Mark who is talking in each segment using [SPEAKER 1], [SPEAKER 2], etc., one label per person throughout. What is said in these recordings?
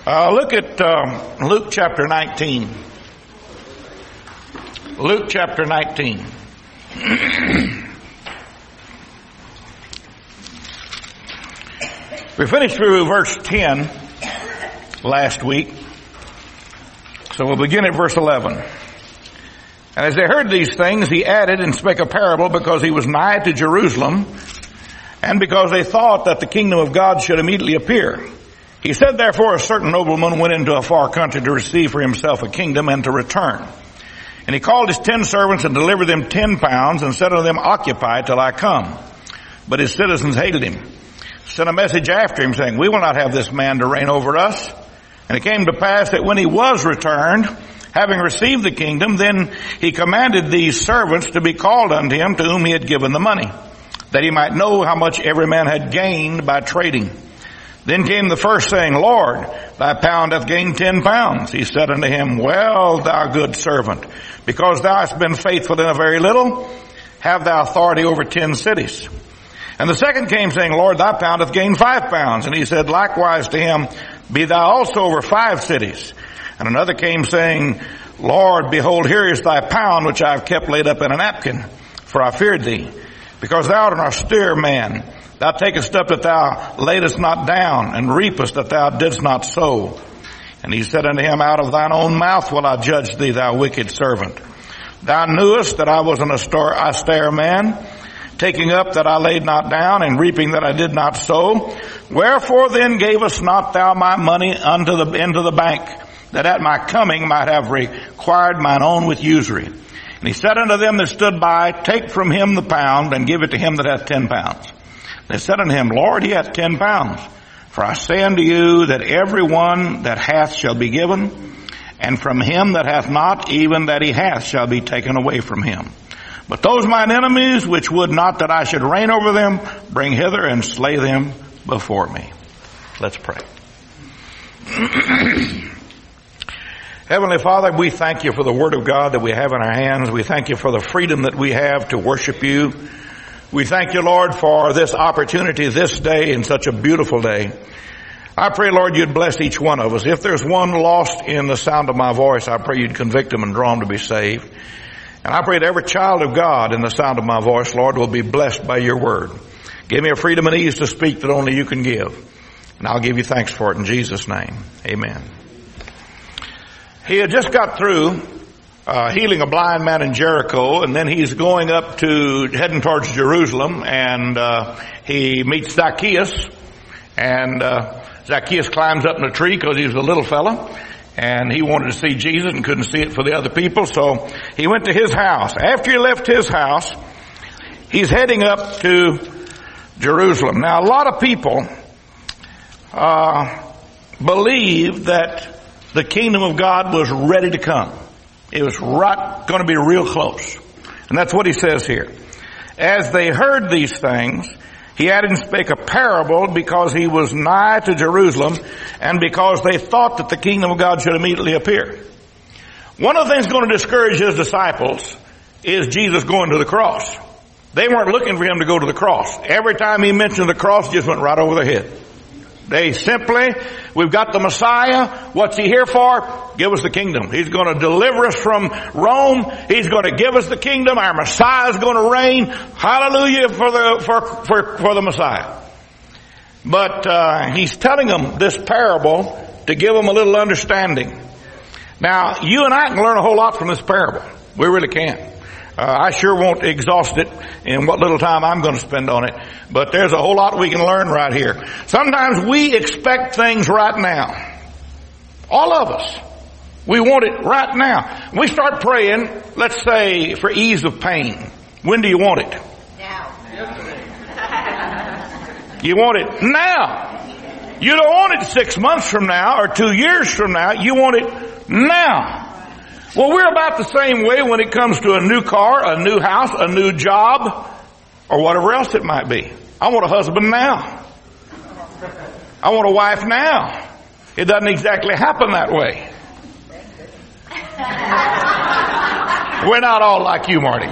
[SPEAKER 1] Look at Luke chapter 19. Luke chapter 19. We finished through verse 10 last week. So we'll begin at verse 11. And as they heard these things, he added and spake a parable, because he was nigh to Jerusalem, and because they thought that the kingdom of God should immediately appear. He said, therefore, a certain nobleman went into a far country to receive for himself a kingdom and to return. And he called his 10 servants and delivered them 10 pounds and said unto them, Occupy till I come. But his citizens hated him, sent a message after him, saying, We will not have this man to reign over us. And it came to pass that when he was returned, having received the kingdom, then he commanded these servants to be called unto him, to whom he had given the money, that he might know how much every man had gained by trading. Then came the first, saying, Lord, thy pound hath gained 10 pounds. He said unto him, Well, thou good servant, because thou hast been faithful in a very little, have thou authority over 10 cities. And the second came, saying, Lord, thy pound hath gained 5 pounds. And he said likewise to him, Be thou also over 5 cities. And another came, saying, Lord, behold, here is thy pound, which I have kept laid up in a napkin, for I feared thee, because thou art an austere man. Thou takest up that thou laidest not down, and reapest that thou didst not sow. And he said unto him, Out of thine own mouth will I judge thee, thou wicked servant. Thou knewest that I was an austere man, taking up that I laid not down, and reaping that I did not sow. Wherefore then gavest not thou my money into the bank, that at my coming might have required mine own with usury? And he said unto them that stood by, Take from him the pound, and give it to him that hath 10 pounds. They said unto him, Lord, he hath 10 pounds. For I say unto you that every one that hath shall be given, and from him that hath not, even that he hath shall be taken away from him. But those mine enemies, which would not that I should reign over them, bring hither and slay them before me. Let's pray. Heavenly Father, we thank you for the Word of God that we have in our hands. We thank you for the freedom that we have to worship you. We thank you, Lord, for this opportunity this day and such a beautiful day. I pray, Lord, you'd bless each one of us. If there's one lost in the sound of my voice, I pray you'd convict them and draw them to be saved. And I pray that every child of God in the sound of my voice, Lord, will be blessed by your word. Give me a freedom and ease to speak that only you can give. And I'll give you thanks for it in Jesus' name. Amen. He had just got through healing a blind man in Jericho, and then he's heading towards Jerusalem, and he meets Zacchaeus, and Zacchaeus climbs up in a tree because he was a little fella, and he wanted to see Jesus and couldn't see it for the other people, so he went to his house. After he left his house, he's heading up to Jerusalem. Now, a lot of people believe that the kingdom of God was ready to come. It was going to be real close. And that's what he says here. As they heard these things, he added and spake a parable, because he was nigh to Jerusalem, and because they thought that the kingdom of God should immediately appear. One of the things going to discourage his disciples is Jesus going to the cross. They weren't looking for him to go to the cross. Every time he mentioned the cross, it just went right over their head. They simply, we've got the Messiah. What's he here for? Give us the kingdom. He's going to deliver us from Rome. He's going to give us the kingdom. Our Messiah is going to reign. Hallelujah for the Messiah. But he's telling them this parable to give them a little understanding. Now, you and I can learn a whole lot from this parable. We really can. I sure won't exhaust it in what little time I'm going to spend on it, but there's a whole lot we can learn right here. Sometimes we expect things right now. All of us. We want it right now. We start praying, let's say, for ease of pain. When do you want it?
[SPEAKER 2] Now.
[SPEAKER 1] You want it now. You don't want it 6 months from now or 2 years from now. You want it now. Well, we're about the same way when it comes to a new car, a new house, a new job, or whatever else it might be. I want a husband now. I want a wife now. It doesn't exactly happen that way. We're not all like you, Marty.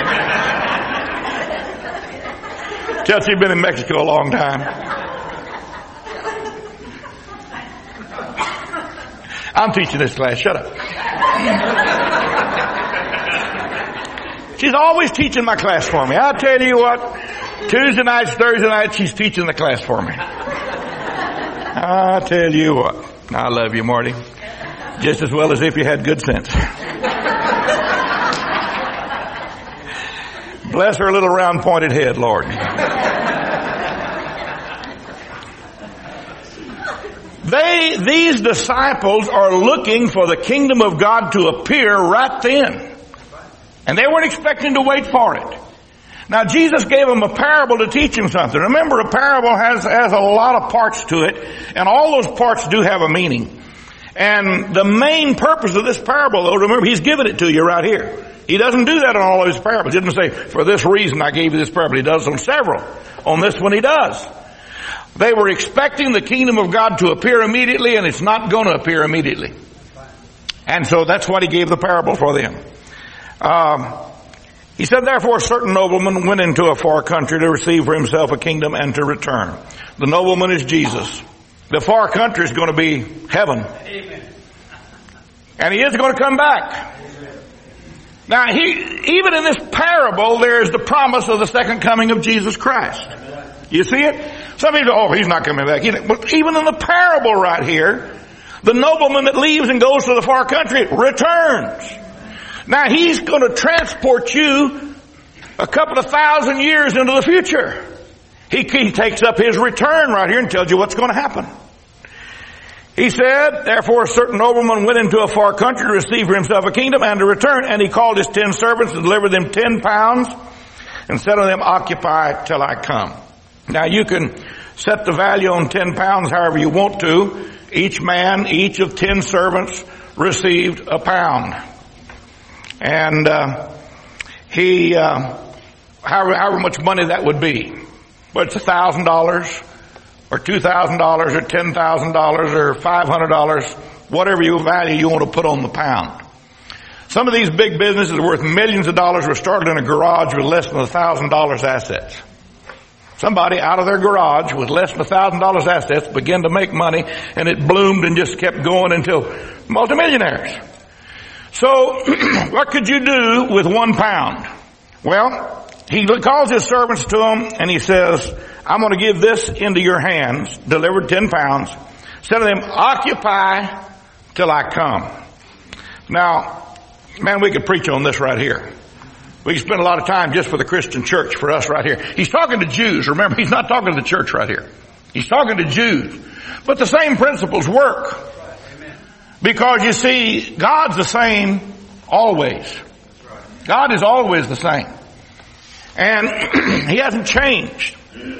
[SPEAKER 1] Chelsea, you've been in Mexico a long time. I'm teaching this class. Shut up. She's always teaching my class for me. I tell you what, Tuesday nights, Thursday nights, she's teaching the class for me. I tell you what, I love you, Marty, just as well as if you had good sense. Bless her little round pointed head, Lord. These disciples are looking for the kingdom of God to appear right then. And they weren't expecting to wait for it. Now Jesus gave them a parable to teach them something. Remember, a parable has a lot of parts to it, and all those parts do have a meaning. And the main purpose of this parable, though, remember, he's given it to you right here. He doesn't do that on all of his parables. He doesn't say, for this reason I gave you this parable. He does on several. On this one he does. They were expecting the kingdom of God to appear immediately, and it's not going to appear immediately. And so that's what he gave the parable for them. He said, therefore a certain nobleman went into a far country to receive for himself a kingdom and to return. The nobleman is Jesus. The far country is going to be heaven. Amen. And he is going to come back. Amen. Now, even in this parable, there is the promise of the second coming of Jesus Christ. Amen. You see it? Some people say, oh, he's not coming back. But even in the parable right here, the nobleman that leaves and goes to the far country returns. Now, he's going to transport you a couple of thousand years into the future. He takes up his return right here and tells you what's going to happen. He said, therefore a certain nobleman went into a far country to receive for himself a kingdom and to return. And he called his 10 servants and delivered them 10 pounds and said to them, occupy till I come. Now you can set the value on 10 pounds however you want to. Each of 10 servants received a pound. And however much money that would be. But it's $1,000 or $2,000 or $10,000 or $500, whatever value you want to put on the pound. Some of these big businesses worth millions of dollars were started in a garage with less than $1,000 assets. Somebody out of their garage with less than $1,000 assets began to make money, and it bloomed and just kept going until multimillionaires. So, what could you do with 1 pound? Well, he calls his servants to him and he says, I'm going to give this into your hands, delivered 10 pounds. Said to them, occupy till I come. Now, man, we could preach on this right here. We could spend a lot of time just for the Christian church, for us right here. He's talking to Jews. Remember, he's not talking to the church right here. He's talking to Jews. But the same principles work. Because you see, God's the same always. God is always the same. And he hasn't changed.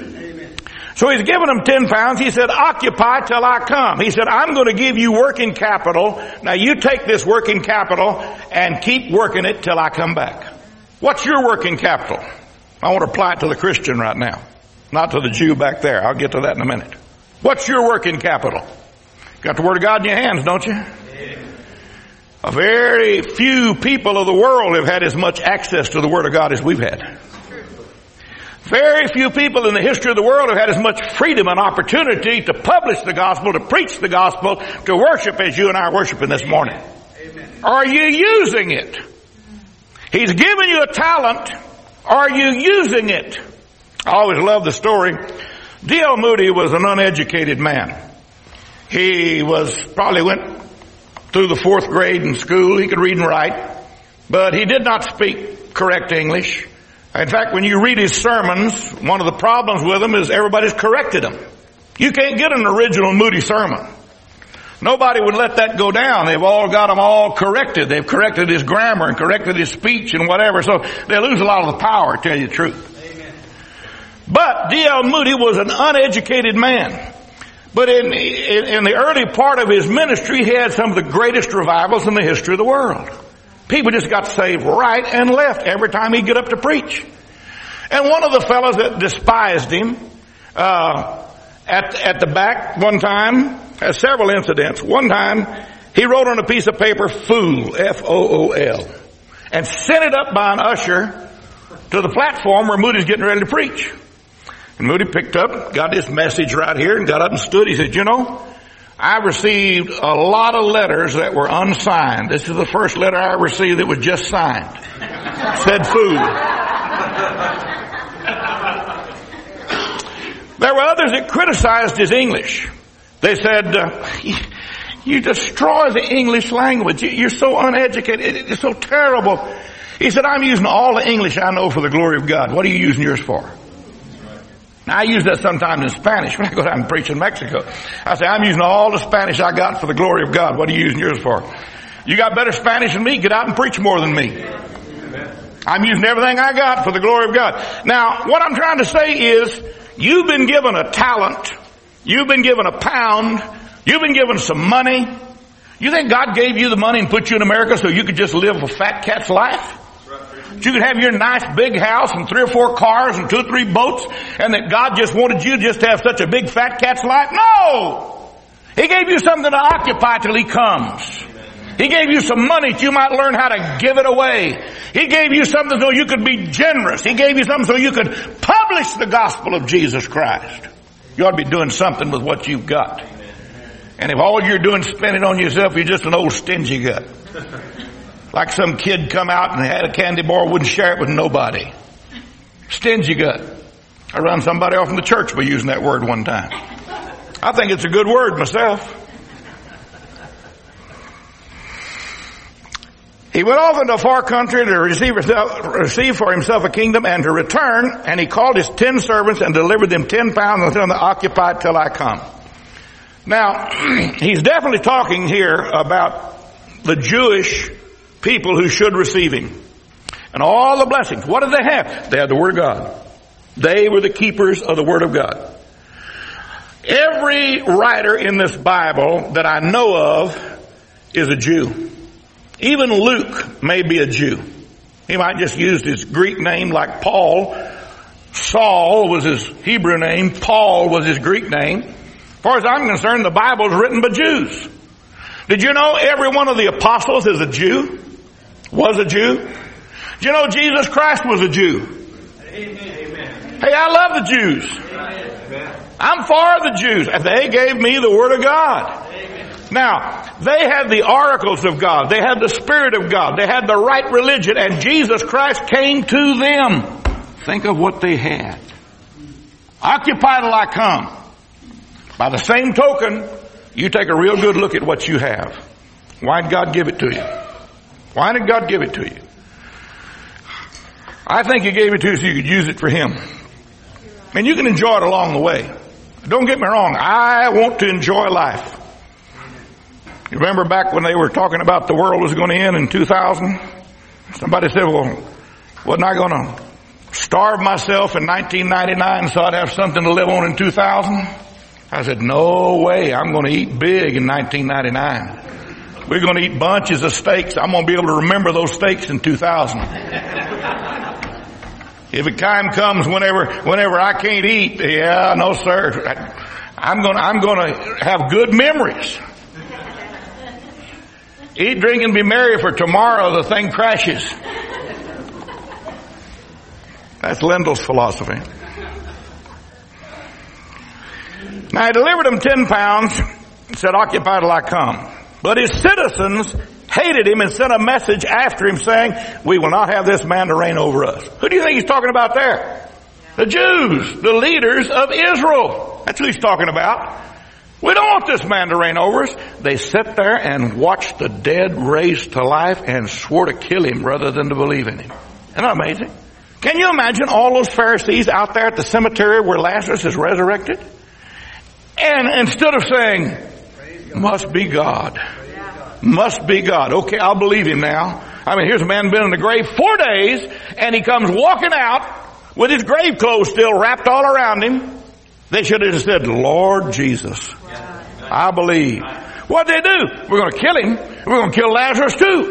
[SPEAKER 1] So he's given them 10 pounds. He said, occupy till I come. He said, I'm going to give you working capital. Now you take this working capital and keep working it till I come back. What's your working capital? I want to apply it to the Christian right now, not to the Jew back there. I'll get to that in a minute. What's your working capital? Got the Word of God in your hands, don't you? A very few people of the world have had as much access to the Word of God as we've had. Very few people in the history of the world have had as much freedom and opportunity to publish the gospel, to preach the gospel, to worship as you and I are worshiping this morning. Amen. Are you using it? He's given you a talent. Are you using it? I always love the story. D.L. Moody was an uneducated man. He probably went through the 4th grade in school. He could read and write, but he did not speak correct English. In fact, when you read his sermons, one of the problems with them is everybody's corrected him. You can't get an original Moody sermon. Nobody would let that go down. They've all got them all corrected. They've corrected his grammar and corrected his speech and whatever. So they lose a lot of the power, to tell you the truth. Amen. But D.L. Moody was an uneducated man. But in the early part of his ministry, he had some of the greatest revivals in the history of the world. People just got saved right and left every time he'd get up to preach. And one of the fellows that despised him, at the back one time, has several incidents. One time, he wrote on a piece of paper, fool, F-O-O-L, and sent it up by an usher to the platform where Moody's getting ready to preach. And Moody picked up, got his message right here, and got up and stood. He said, I received a lot of letters that were unsigned. This is the first letter I received that was just signed. Said food. There were others that criticized his English. They said, you destroy the English language. You're so uneducated. It's so terrible. He said, I'm using all the English I know for the glory of God. What are you using yours for? Now, I use that sometimes in Spanish when I go down and preach in Mexico. I say, I'm using all the Spanish I got for the glory of God. What are you using yours for? You got better Spanish than me? Get out and preach more than me. I'm using everything I got for the glory of God. Now, what I'm trying to say is, you've been given a talent. You've been given a pound. You've been given some money. You think God gave you the money and put you in America so you could just live a fat cat's life? You could have your nice big house and 3 or 4 cars and 2 or 3 boats, and that God just wanted you just to have such a big fat cat's life? No! He gave you something to occupy till He comes. He gave you some money so you might learn how to give it away. He gave you something so you could be generous. He gave you something so you could publish the gospel of Jesus Christ. You ought to be doing something with what you've got. And if all you're doing is spending it on yourself, you're just an old stingy gut. Like some kid come out and had a candy bar, wouldn't share it with nobody. Stingy gut. I run somebody off in the church by using that word one time. I think it's a good word myself. He went off into a far country to receive for himself a kingdom and to return, and he called his 10 servants and delivered them 10 pounds and told them to occupy till I come. Now, he's definitely talking here about the Jewish people who should receive him. And all the blessings. What did they have? They had the Word of God. They were the keepers of the Word of God. Every writer in this Bible that I know of is a Jew. Even Luke may be a Jew. He might just use his Greek name like Paul. Saul was his Hebrew name. Paul was his Greek name. As far as I'm concerned, the Bible is written by Jews. Did you know every one of the apostles is a Jew? Was a Jew? Did you know Jesus Christ was a Jew? Amen. Hey, I love the Jews. Amen. I'm for the Jews. They gave me the Word of God. Amen. Now, they had the oracles of God. They had the Spirit of God. They had the right religion, and Jesus Christ came to them. Think of what they had. Occupy till I come. By the same token, you take a real good look at what you have. Why did God give it to you? Why did God give it to you? I think He gave it to you so you could use it for Him. And you can enjoy it along the way. Don't get me wrong. I want to enjoy life. You remember back when they were talking about the world was going to end in 2000? Somebody said, well, wasn't I going to starve myself in 1999 so I'd have something to live on in 2000? I said, no way. I'm going to eat big in 1999. We're going to eat bunches of steaks. I'm going to be able to remember those steaks in 2000. If a time comes whenever I can't eat, yeah, no sir. I'm going to have good memories. Eat, drink, and be merry, for tomorrow the thing crashes. That's Lendl's philosophy. Now he delivered him 10 pounds and said, occupy till I come. But his citizens hated him and sent a message after him saying, we will not have this man to reign over us. Who do you think he's talking about there? The Jews, the leaders of Israel. That's who he's talking about. We don't want this man to reign over us. They sat there and watched the dead raised to life and swore to kill him rather than to believe in him. Isn't that amazing? Can you imagine all those Pharisees out there at the cemetery where Lazarus is resurrected? And instead of saying, must be God. Must be God. Okay, I'll believe him now. I mean, here's a man been in the grave 4 days, and he comes walking out with his grave clothes still wrapped all around him. They should have said, Lord Jesus, I believe. What'd they do? We're going to kill him. We're going to kill Lazarus too.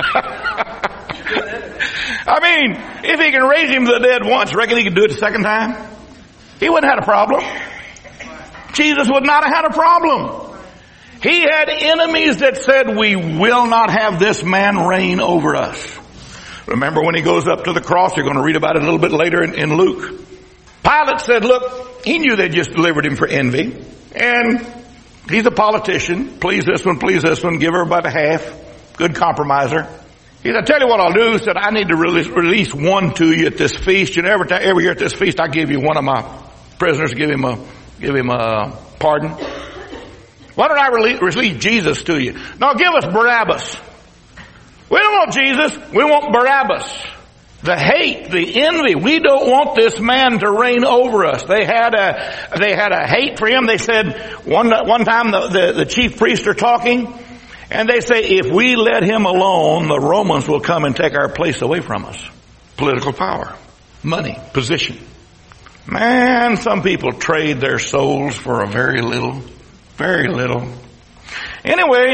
[SPEAKER 1] I mean, if he can raise him from the dead once, reckon he can do it a second time? He wouldn't have had a problem. Jesus would not have had a problem. He had enemies that said, we will not have this man reign over us. Remember when he goes up to the cross? You're going to read about it a little bit later in Luke. Pilate said, look, he knew they just delivered him for envy. And He's a politician. Please this one, give everybody half. Good compromiser. He said, I tell you what I'll do. He said, I need to release one to you at this feast. You know, every year at this feast, I give you one of my prisoners, give him a pardon. Why don't I release Jesus to you? No, give us Barabbas. We don't want Jesus. We want Barabbas. The hate, the envy. We don't want this man to reign over us. They had a hate for him. They said one time the chief priests are talking, and they say, if we let him alone, the Romans will come and take our place away from us. Political power, money, position. Man, some people trade their souls for a very little. Very little. Anyway,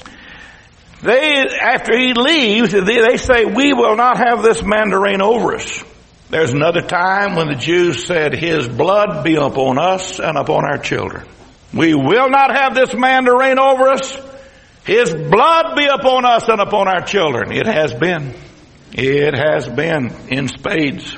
[SPEAKER 1] after he leaves, they say, we will not have this man to reign over us. There's another time when the Jews said, his blood be upon us and upon our children. We will not have this man to reign over us. His blood be upon us and upon our children. It has been. It has been in spades.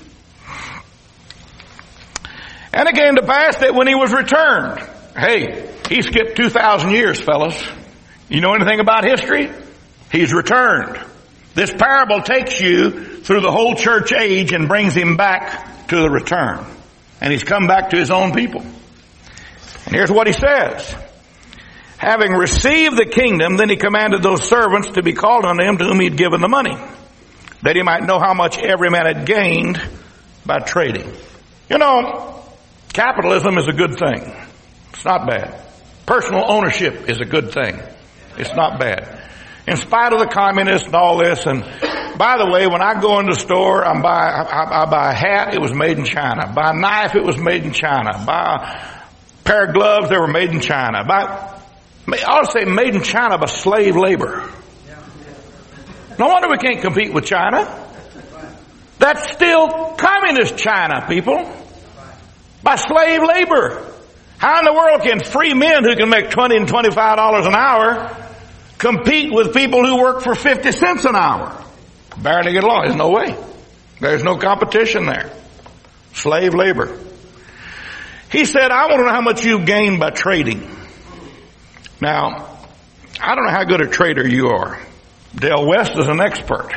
[SPEAKER 1] And it came to pass that when he was returned, hey, he skipped 2,000 years, fellas. You know anything about history? He's returned. This parable takes you through the whole church age and brings him back to the return. And he's come back to his own people. And here's what he says. Having received the kingdom, then he commanded those servants to be called unto him to whom he had given the money, that he might know how much every man had gained by trading. You know, capitalism is a good thing. It's not bad. Personal ownership is a good thing. It's not bad. In spite of the communists and all this, and by the way, when I go into the store, I buy a hat, it was made in China. Buy a knife, it was made in China. Buy a pair of gloves, they were made in China. I would say made in China by slave labor. No wonder we can't compete with China. That's still communist China, people. By slave labor. How in the world can free men who can make $20 and $25 an hour compete with people who work for 50 cents an hour? Barely get along. There's no way. There's no competition there. Slave labor. He said, I want to know how much you've gained by trading. Now, I don't know how good a trader you are. Dale West is an expert.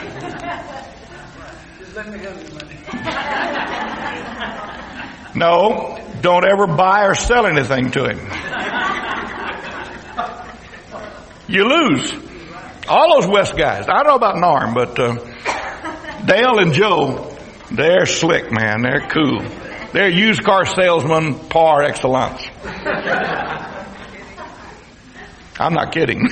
[SPEAKER 2] Just let me have your money.
[SPEAKER 1] No, don't ever buy or sell anything to him. You lose. All those West guys. I don't know about Norm, but Dale and Joe, they're slick, man. They're cool. They're used car salesmen par excellence. I'm not kidding.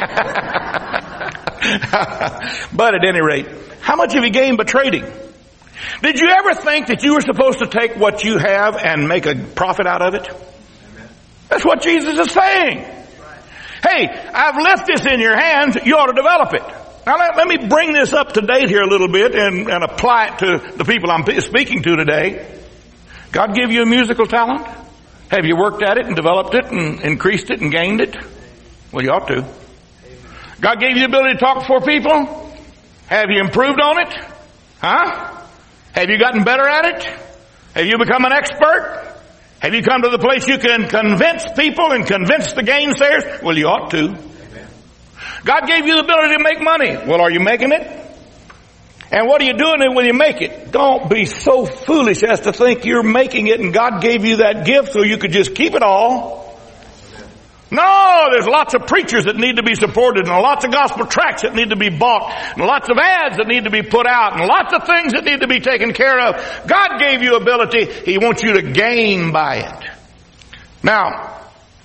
[SPEAKER 1] But at any rate, how much have you gained by trading? Did you ever think that you were supposed to take what you have and make a profit out of it? That's what Jesus is saying. Hey, I've left this in your hands. You ought to develop it. Now let me bring this up to date here a little bit and apply it to the people I'm speaking to today. God give you a musical talent? Have you worked at it and developed it and increased it and gained it? Well, you ought to. God gave you the ability to talk before people? Have you improved on it? Huh? Have you gotten better at it? Have you become an expert? Have you come to the place you can convince people and convince the gainsayers? Well, you ought to. Amen. God gave you the ability to make money. Well, are you making it? And what are you doing when you make it? Don't be so foolish as to think you're making it and God gave you that gift so you could just keep it all. No, there's lots of preachers that need to be supported and lots of gospel tracts that need to be bought and lots of ads that need to be put out and lots of things that need to be taken care of. God gave you ability. He wants you to gain by it. Now,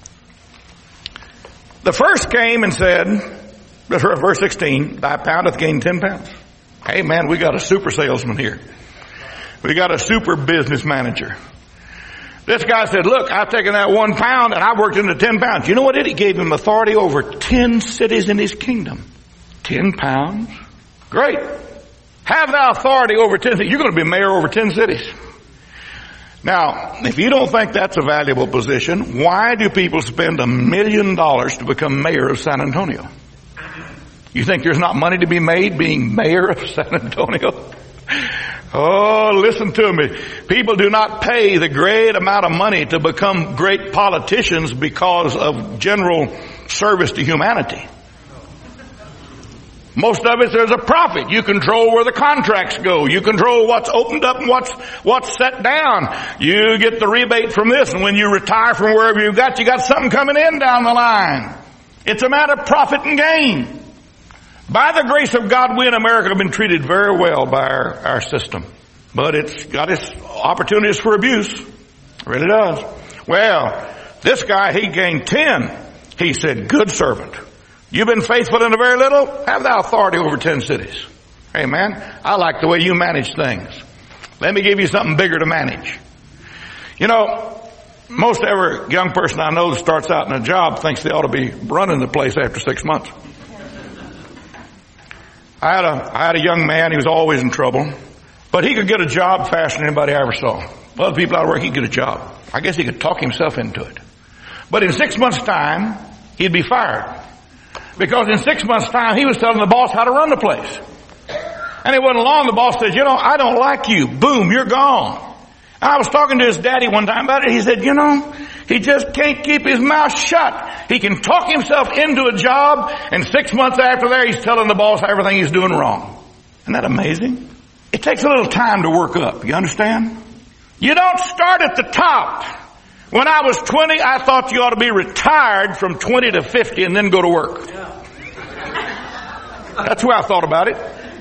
[SPEAKER 1] the first came and said, verse 16, thy pound hath gained 10 pounds. Hey man, we got a super salesman here. We got a super business manager. This guy said, look, I've taken that 1 pound and I worked into 10 pounds. You know what it did? He gave him authority over 10 cities in his kingdom. 10 pounds? Great. Have that authority over 10 cities. You're going to be mayor over 10 cities. Now, if you don't think that's a valuable position, why do people spend $1 million to become mayor of San Antonio? You think there's not money to be made being mayor of San Antonio? Oh, listen to me. People do not pay the great amount of money to become great politicians because of general service to humanity. Most of it, there's a profit. You control where the contracts go. You control what's opened up and what's set down. You get the rebate from this, and when you retire from wherever you got something coming in down the line. It's a matter of profit and gain. By the grace of God, we in America have been treated very well by our system. But it's got its opportunities for abuse. It really does. Well, this guy, he gained 10. He said, good servant. You've been faithful in a very little, have thou authority over 10 cities. Hey man, I like the way you manage things. Let me give you something bigger to manage. You know, most every young person I know that starts out in a job thinks they ought to be running the place after 6 months. I had a young man, he was always in trouble, but he could get a job faster than anybody I ever saw. Well, the people out of work, he'd get a job. I guess he could talk himself into it. But in 6 months' time, he'd be fired. Because in 6 months' time, he was telling the boss how to run the place. And it wasn't long, the boss said, I don't like you. Boom, you're gone. And I was talking to his daddy one time about it. He said, he just can't keep his mouth shut. He can talk himself into a job, and 6 months after there, he's telling the boss everything he's doing wrong. Isn't that amazing? It takes a little time to work up. You understand? You don't start at the top. When I was 20, I thought you ought to be retired from 20 to 50 and then go to work. That's the way I thought about it.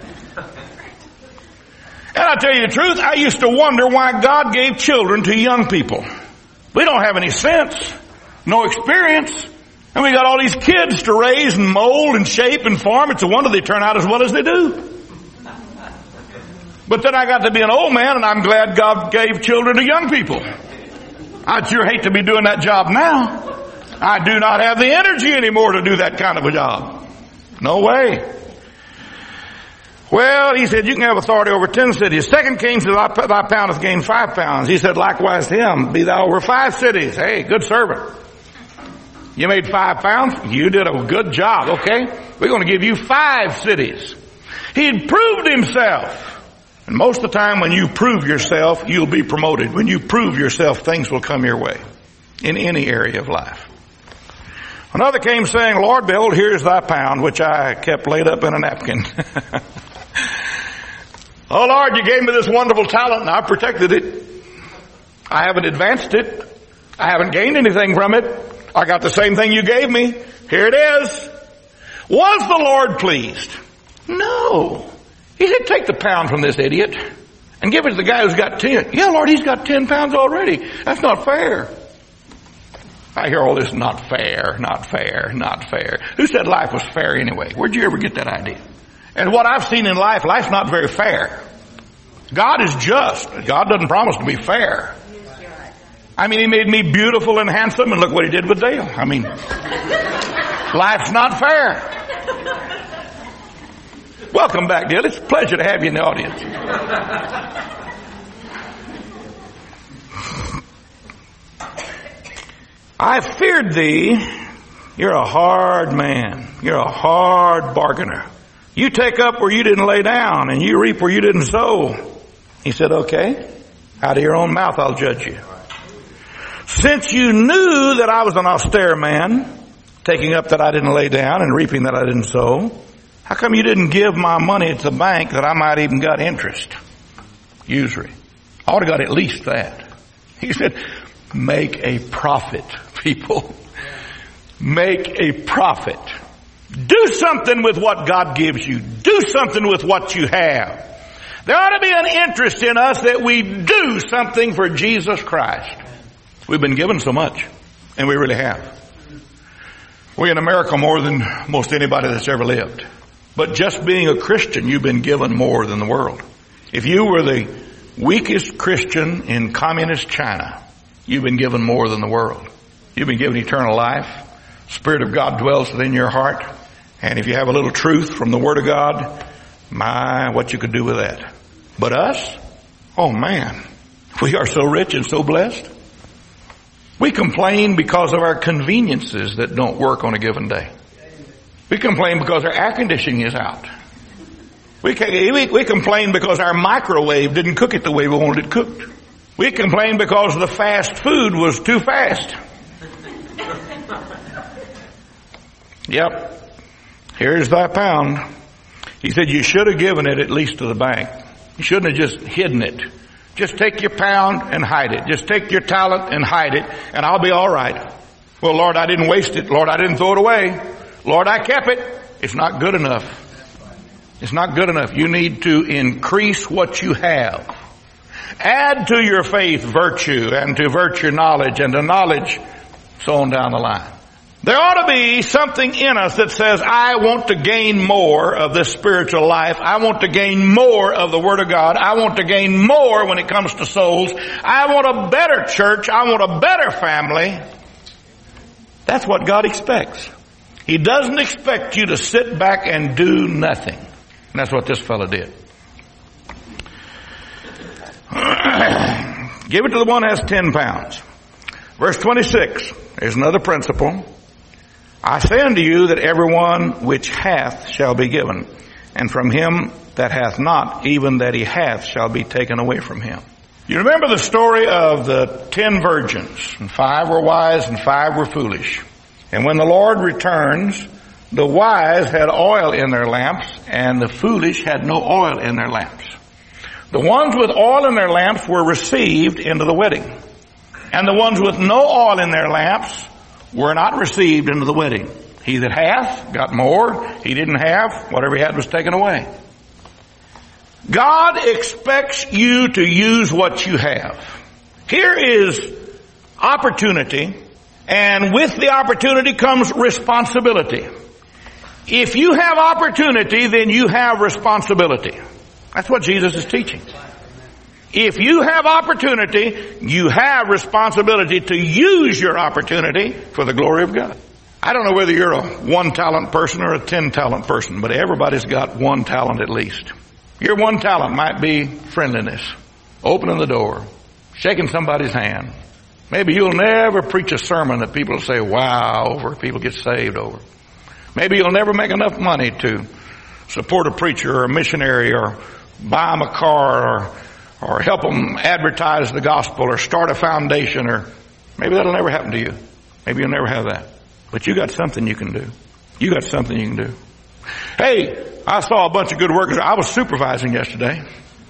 [SPEAKER 1] And I tell you the truth, I used to wonder why God gave children to young people. We don't have any sense, no experience, and we got all these kids to raise and mold and shape and form. It's a wonder they turn out as well as they do. But then I got to be an old man, and I'm glad God gave children to young people. I'd sure hate to be doing that job now. I do not have the energy anymore to do that kind of a job. No way. Well, he said, you can have authority over 10 cities. Second king said, thy pound hath gained 5 pounds. He said, likewise to him, be thou over 5 cities. Hey, good servant. You made 5 pounds? You did a good job, okay? We're going to give you 5 cities. He had proved himself. And most of the time when you prove yourself, you'll be promoted. When you prove yourself, things will come your way in any area of life. Another came saying, Lord, behold, here is thy pound, which I kept laid up in a napkin. Oh, Lord, you gave me this wonderful talent, and I protected it. I haven't advanced it. I haven't gained anything from it. I got the same thing you gave me. Here it is. Was the Lord pleased? No. He said, take the pound from this idiot and give it to the guy who's got 10. Yeah, Lord, he's got 10 pounds already. That's not fair. I hear all this, not fair, not fair, not fair. Who said life was fair anyway? Where'd you ever get that idea? And what I've seen in life, life's not very fair. God is just. God doesn't promise to be fair. I mean, he made me beautiful and handsome, and look what he did with Dale. I mean, life's not fair. Welcome back, Dale. It's a pleasure to have you in the audience. I feared thee. You're a hard man. You're a hard bargainer. You take up where you didn't lay down, and you reap where you didn't sow. He said, okay, out of your own mouth I'll judge you. Since you knew that I was an austere man, taking up that I didn't lay down and reaping that I didn't sow, how come you didn't give my money at the bank that I might even got interest? Usury. I would have got at least that. He said, make a profit, people. Make a profit. Do something with what God gives you. Do something with what you have. There ought to be an interest in us that we do something for Jesus Christ. We've been given so much, and we really have. We in America more than most anybody that's ever lived. But just being a Christian, you've been given more than the world. If you were the weakest Christian in communist China, you've been given more than the world. You've been given eternal life. Spirit of God dwells within your heart. And if you have a little truth from the Word of God, my, what you could do with that. But us? Oh man, we are so rich and so blessed. We complain because of our conveniences that don't work on a given day. We complain because our air conditioning is out. We complain because our microwave didn't cook it the way we wanted it cooked. We complain because the fast food was too fast. Yep. Here's thy pound. He said you should have given it at least to the bank. You shouldn't have just hidden it. Just take your pound and hide it. Just take your talent and hide it, and I'll be all right. Well, Lord, I didn't waste it. Lord, I didn't throw it away. Lord, I kept it. It's not good enough. It's not good enough. You need to increase what you have. Add to your faith virtue, and to virtue knowledge, and to knowledge so on down the line. There ought to be something in us that says, I want to gain more of this spiritual life. I want to gain more of the Word of God. I want to gain more when it comes to souls. I want a better church. I want a better family. That's what God expects. He doesn't expect you to sit back and do nothing. And that's what this fellow did. Give it to the one who has 10 pounds. Verse 26, there's another principle. I say unto you that everyone which hath shall be given, and from him that hath not, even that he hath shall be taken away from him. You remember the story of the 10 virgins, and 5 were wise and 5 were foolish. And when the Lord returns, the wise had oil in their lamps, and the foolish had no oil in their lamps. The ones with oil in their lamps were received into the wedding, and the ones with no oil in their lamps were not received into the wedding. He that hath got more. He didn't have. Whatever he had was taken away. God expects you to use what you have. Here is opportunity, and with the opportunity comes responsibility. If you have opportunity, then you have responsibility. That's what Jesus is teaching. If you have opportunity, you have responsibility to use your opportunity for the glory of God. I don't know whether you're a 1 talent person or a 10 talent person, but everybody's got 1 talent at least. Your 1 talent might be friendliness, opening the door, shaking somebody's hand. Maybe you'll never preach a sermon that people will say, wow, over, people get saved over. Maybe you'll never make enough money to support a preacher or a missionary or buy them a car or help them advertise the gospel or start a foundation, or maybe that'll never happen to you. Maybe you'll never have that. But you got something you can do. You got something you can do. Hey, I saw a bunch of good workers. I was supervising yesterday.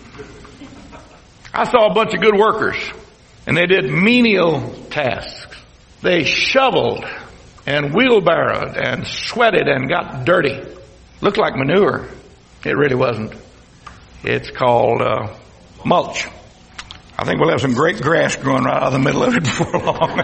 [SPEAKER 1] I saw a bunch of good workers, and they did menial tasks. They shoveled and wheelbarrowed and sweated and got dirty. Looked like manure. It really wasn't. It's called mulch. I think we'll have some great grass growing right out of the middle of it before long.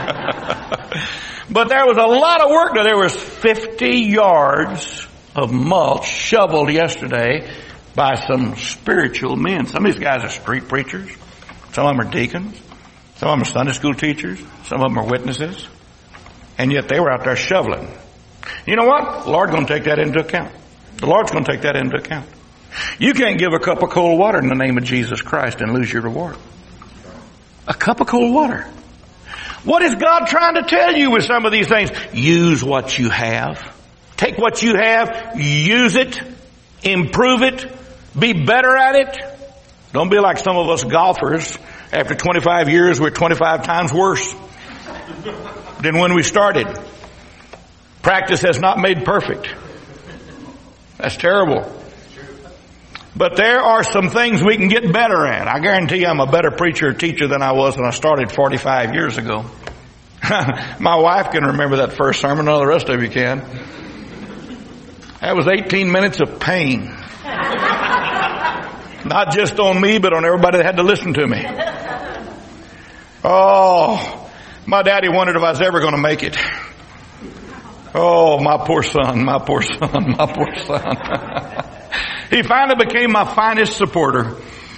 [SPEAKER 1] But there was a lot of work there. There was 50 yards of mulch shoveled yesterday by some spiritual men. Some of these guys are street preachers. Some of them are deacons. Some of them are Sunday school teachers. Some of them are witnesses. And yet they were out there shoveling. You know what? The Lord's going to take that into account. The Lord's going to take that into account. You can't give a cup of cold water in the name of Jesus Christ and lose your reward. A cup of cold water. What is God trying to tell you with some of these things? Use what you have. Take what you have, use it, improve it, be better at it. Don't be like some of us golfers. After 25 years, we're 25 times worse than when we started. Practice has not made perfect. That's terrible. But there are some things we can get better at. I guarantee you I'm a better preacher or teacher than I was when I started 45 years ago. My wife can remember that first sermon. All the rest of you can. That was 18 minutes of pain. Not just on me, but on everybody that had to listen to me. Oh, my daddy wondered if I was ever going to make it. Oh, my poor son, my poor son, my poor son. He finally became my finest supporter.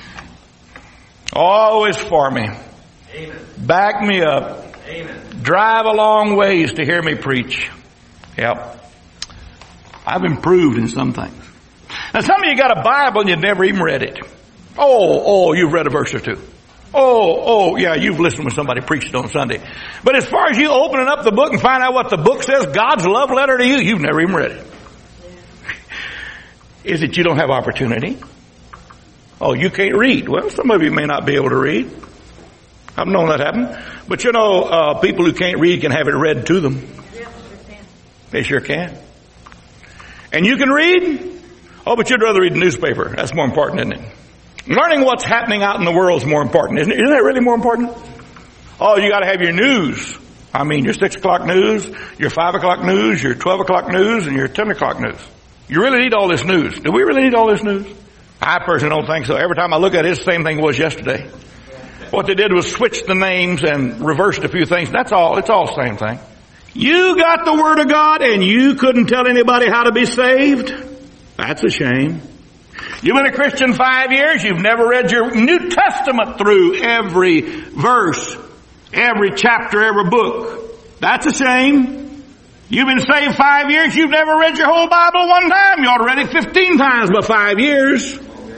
[SPEAKER 1] Always for me. Amen. Back me up. Amen. Drive a long ways to hear me preach. Yep. I've improved in some things. Now some of you got a Bible and you've never even read it. Oh, you've read a verse or two. Oh, yeah, you've listened when somebody preached on Sunday. But as far as you opening up the book and find out what the book says, God's love letter to you, you've never even read it. Is it you don't have opportunity? Oh, you can't read. Well, some of you may not be able to read. I've known that happen. But you know, people who can't read can have it read to them.
[SPEAKER 2] Yeah, sure can.
[SPEAKER 1] They sure can. And you can read? Oh, but you'd rather read the newspaper. That's more important, isn't it? Learning what's happening out in the world is more important, isn't it? Isn't that really more important? Oh, you got to have your news. I mean, your 6 o'clock news, your 5 o'clock news, your 12 o'clock news, and your 10 o'clock news. You really need all this news. Do we really need all this news? I personally don't think so. Every time I look at it, it's the same thing it was yesterday. What they did was switch the names and reversed a few things. That's all. It's all the same thing. You got the Word of God and you couldn't tell anybody how to be saved? That's a shame. You've been a Christian 5 years. You've never read your New Testament through every verse, every chapter, every book. That's a shame. You've been saved 5 years. You've never read your whole Bible one time. You ought to read it 15 times by 5 years.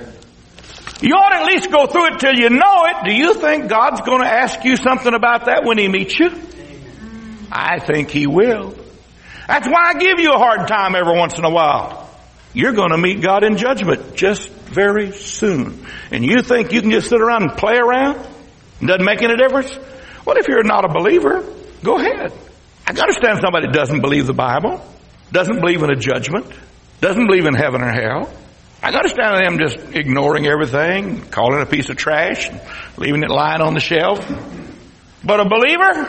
[SPEAKER 1] You ought to at least go through it till you know it. Do you think God's going to ask you something about that when He meets you? I think He will. That's why I give you a hard time every once in a while. You're going to meet God in judgment just very soon. And you think you can just sit around and play around? It doesn't make any difference? Well, if you're not a believer, go ahead. I can understand somebody that doesn't believe the Bible, doesn't believe in a judgment, doesn't believe in heaven or hell. I can understand them just ignoring everything, calling it a piece of trash, and leaving it lying on the shelf. But a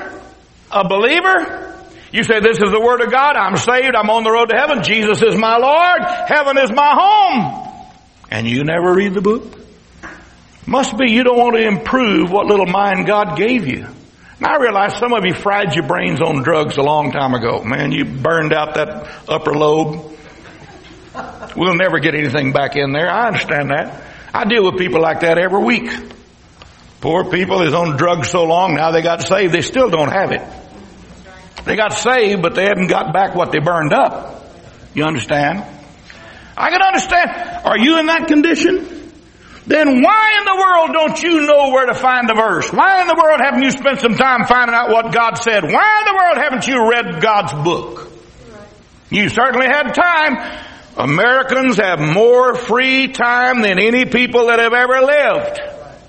[SPEAKER 1] believer, you say, this is the Word of God, I'm saved, I'm on the road to heaven, Jesus is my Lord, heaven is my home. And you never read the book? Must be you don't want to improve what little mind God gave you. Now I realize some of you fried your brains on drugs a long time ago. Man, you burned out that upper lobe. We'll never get anything back in there. I understand that. I deal with people like that every week. Poor people is on drugs so long, now they got saved, they still don't have it. They got saved, but they haven't got back what they burned up. You understand? I can understand. Are you in that condition? Then why in the world don't you know where to find the verse? Why in the world haven't you spent some time finding out what God said? Why in the world haven't you read God's book? You certainly had time. Americans have more free time than any people that have ever lived.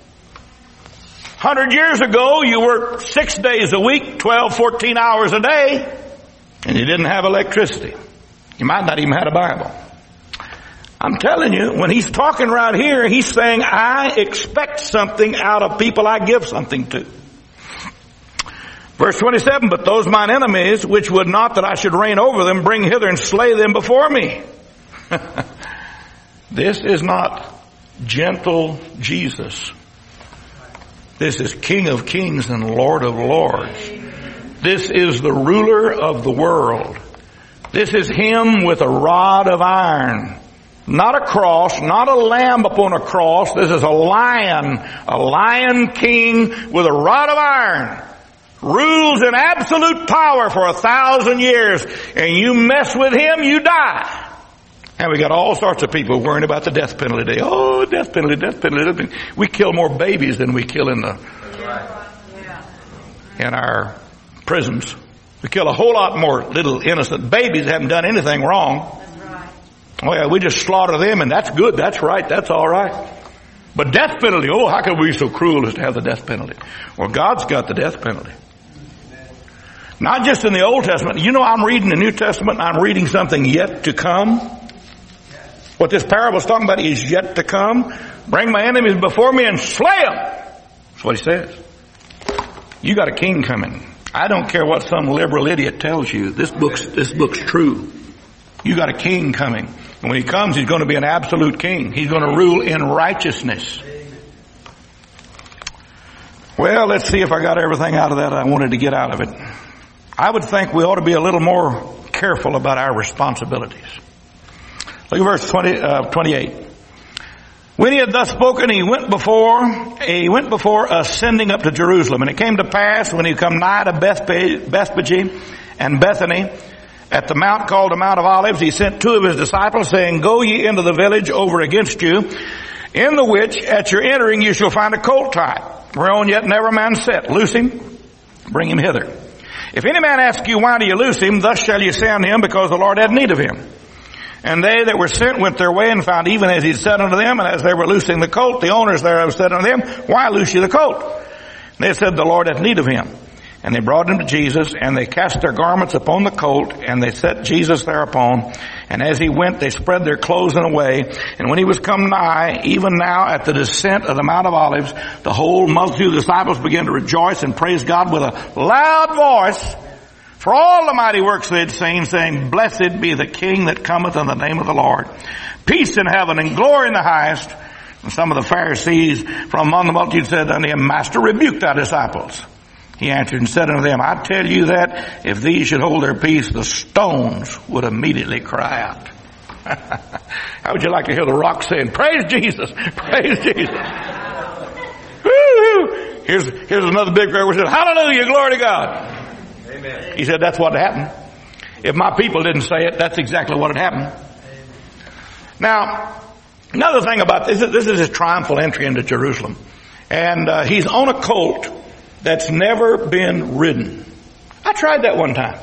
[SPEAKER 1] 100 years ago, you worked 6 days a week, 12, 14 hours a day, and you didn't have electricity. You might not even have a Bible. I'm telling you, when he's talking right here, he's saying, I expect something out of people I give something to. Verse 27, but those mine enemies, which would not that I should reign over them, bring hither and slay them before me. This is not gentle Jesus. This is King of Kings and Lord of Lords. This is the ruler of the world. This is Him with a rod of iron. Not a cross, not a lamb upon a cross. This is a lion king with a rod of iron. Rules in absolute power for 1,000 years. And you mess with Him, you die. And we got all sorts of people worrying about the death penalty today. Oh, death penalty, death penalty. We kill more babies than we kill in our prisons. We kill a whole lot more little innocent babies that haven't done anything wrong. Oh yeah, we just slaughter them, and that's good, that's right, that's all right. But death penalty, oh, how can we be so cruel as to have the death penalty? Well, God's got the death penalty. Not just in the Old Testament. You know, I'm reading the New Testament, and I'm reading something yet to come. What this parable is talking about is yet to come. Bring my enemies before me and slay them. That's what he says. You got a king coming. I don't care what some liberal idiot tells you. This book's true. You got a king coming. And when he comes, he's going to be an absolute king. He's going to rule in righteousness. Well, let's see if I got everything out of that I wanted to get out of it. I would think we ought to be a little more careful about our responsibilities. Look at verse 28. When he had thus spoken, he went before ascending up to Jerusalem. And it came to pass, when he come nigh to Bethphage and Bethany, at the mount called the Mount of Olives, he sent 2 of his disciples, saying, Go ye into the village over against you, in the which at your entering you shall find a colt tied, whereon yet never man sat. Loose him, bring him hither. If any man ask you, Why do you loose him? Thus shall you say unto him, Because the Lord had need of him. And they that were sent went their way and found even as he had said unto them. And as they were loosing the colt, the owners thereof said unto them, Why loose ye the colt? And they said, The Lord hath need of him. And they brought him to Jesus, and they cast their garments upon the colt, and they set Jesus thereupon. And as he went, they spread their clothes in a way. And when he was come nigh, even now at the descent of the Mount of Olives, the whole multitude of disciples began to rejoice and praise God with a loud voice for all the mighty works they had seen, saying, Blessed be the King that cometh in the name of the Lord. Peace in heaven and glory in the highest. And some of the Pharisees from among the multitude said unto him, Master, rebuke thy disciples. He answered and said unto them, I tell you that if these should hold their peace, the stones would immediately cry out. How would you like to hear the rock saying, Praise Jesus, praise Jesus. Woo-hoo. Here's another big prayer where it says, Hallelujah, glory to God. Amen. He said that's what happened. If my people didn't say it, that's exactly what had happened. Now, another thing about this is his triumphal entry into Jerusalem. And he's on a colt that's never been ridden. I tried that one time.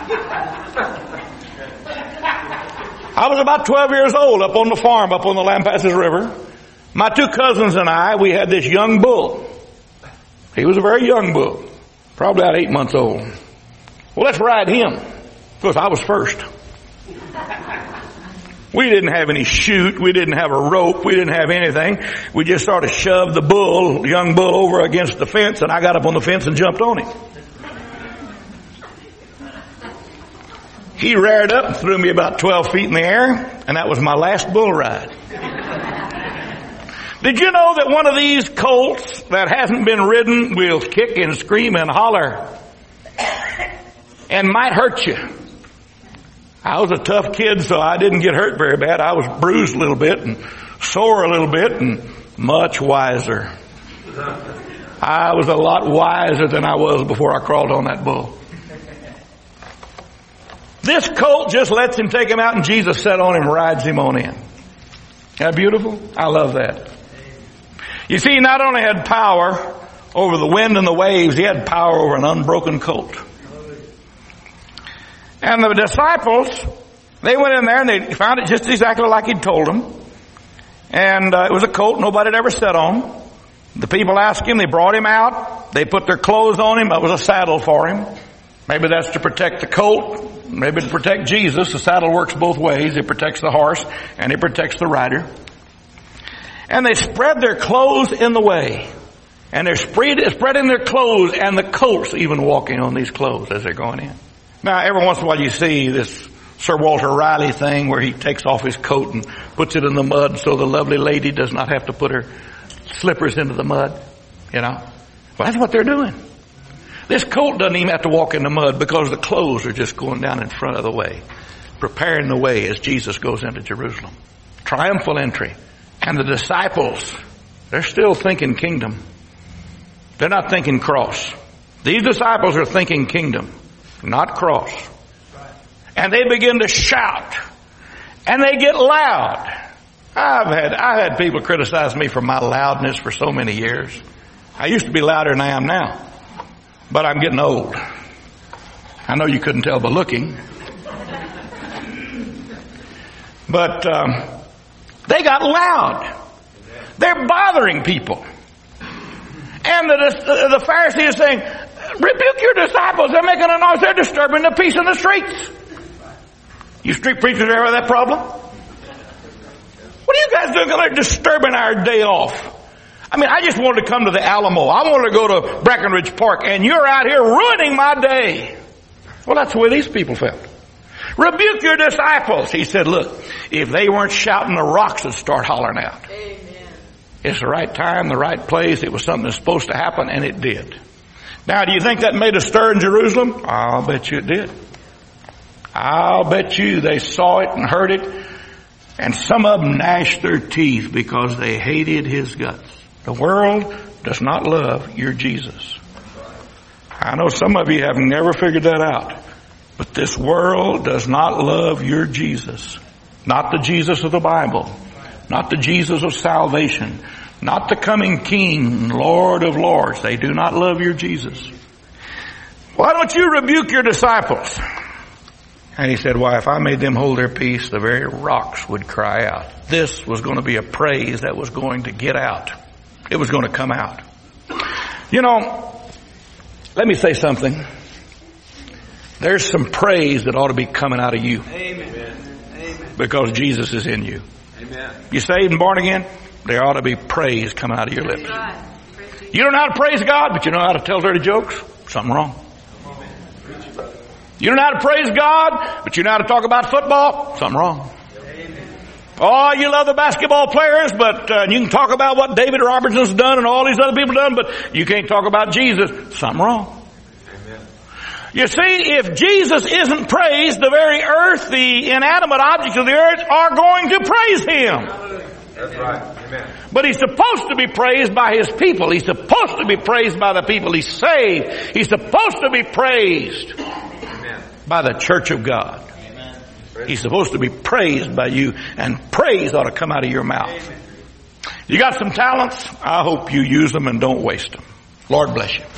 [SPEAKER 1] I was about 12 years old up on the farm up on the Lampasas River. My two cousins and I, we had this young bull. He was a very young bull, probably about 8 months old. Well, let's ride him. Of course, I was first. We didn't have any chute. We didn't have a rope. We didn't have anything. We just sort of shoved the young bull over against the fence, and I got up on the fence and jumped on him. He reared up and threw me about 12 feet in the air, and that was my last bull ride. Did you know that one of these colts that hasn't been ridden will kick and scream and holler and might hurt you? I was a tough kid, so I didn't get hurt very bad. I was bruised a little bit and sore a little bit and much wiser. I was a lot wiser than I was before I crawled on that bull. This colt just lets him take him out, and Jesus sat on him and rides him on in. Isn't that beautiful? I love that. You see, he not only had power over the wind and the waves, he had power over an unbroken colt. And the disciples, they went in there and they found it just exactly like he'd told them. And it was a colt nobody had ever sat on. The people asked him, they brought him out, they put their clothes on him, that was a saddle for him. Maybe that's to protect the colt, maybe to protect Jesus. The saddle works both ways. It protects the horse and it protects the rider. And they spread their clothes in the way. And they're spreading their clothes, and the colt's even walking on these clothes as they're going in. Now, every once in a while you see this Sir Walter Riley thing where he takes off his coat and puts it in the mud so the lovely lady does not have to put her slippers into the mud, you know. Well, that's what they're doing. This colt doesn't even have to walk in the mud because the clothes are just going down in front of the way, preparing the way as Jesus goes into Jerusalem. Triumphal entry. And the disciples, they're still thinking kingdom. They're not thinking cross. These disciples are thinking kingdom, not cross. And they begin to shout. And they get loud. I've had people criticize me for my loudness for so many years. I used to be louder than I am now. But I'm getting old. I know you couldn't tell by looking. But they got loud. They're bothering people. And the Pharisees are saying, rebuke your disciples. They're making a noise. They're disturbing the peace in the streets. You street preachers ever have that problem? What are you guys doing? They're disturbing our day off. I mean, I just wanted to come to the Alamo. I wanted to go to Breckenridge Park, and you're out here ruining my day. Well, that's the way these people felt. Rebuke your disciples. He said, look, if they weren't shouting, the rocks would start hollering out. Amen. It's the right time, the right place. It was something that's supposed to happen, and it did. Now, do you think that made a stir in Jerusalem? I'll bet you it did. I'll bet you they saw it and heard it, and some of them gnashed their teeth because they hated his guts. The world does not love your Jesus. I know some of you have never figured that out. But this world does not love your Jesus. Not the Jesus of the Bible. Not the Jesus of salvation. Not the coming King, Lord of Lords. They do not love your Jesus. Why don't you rebuke your disciples? And he said, why, if I made them hold their peace, the very rocks would cry out. This was going to be a praise that was going to get out. It was going to come out. You know, let me say something. There's some praise that ought to be coming out of you. Amen. Because Jesus is in you. Amen. You saved and born again? There ought to be praise coming out of your lips. You don't know how to praise God, but you know how to tell dirty jokes? Something wrong. You don't know how to praise God, but you know how to talk about football? Something wrong. Oh, you love the basketball players, but you can talk about what David Robertson's done and all these other people done, but you can't talk about Jesus. Something wrong. You see, if Jesus isn't praised, the very earth, the inanimate objects of the earth are going to praise Him. That's right. Amen. But He's supposed to be praised by His people. He's supposed to be praised by the people He saved. He's supposed to be praised by the church of God. Amen. He's supposed to be praised by you, and praise ought to come out of your mouth. Amen. You got some talents? I hope you use them and don't waste them. Lord bless you.